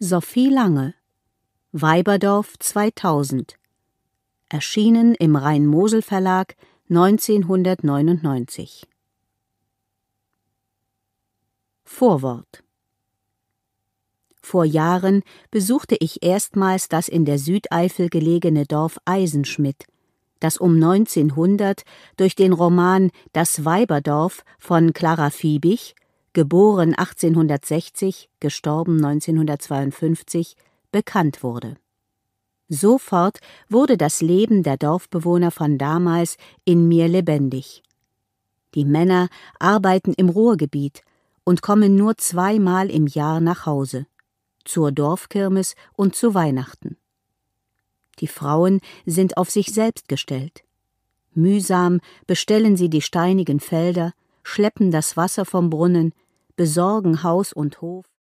Sophie Lange, Weiberdorf 2000, erschienen im Rhein-Mosel-Verlag 1999. Vorwort. Vor Jahren besuchte ich erstmals das in der Südeifel gelegene Dorf Eisenschmidt, das um 1900 durch den Roman Das Weiberdorf von Clara Fiebig, geboren 1860, gestorben 1952, bekannt wurde. Sofort wurde das Leben der Dorfbewohner von damals in mir lebendig. Die Männer arbeiten im Ruhrgebiet und kommen nur 2-mal im Jahr nach Hause, zur Dorfkirmes und zu Weihnachten. Die Frauen sind auf sich selbst gestellt. Mühsam bestellen sie die steinigen Felder, schleppen das Wasser vom Brunnen, besorgen Haus und Hof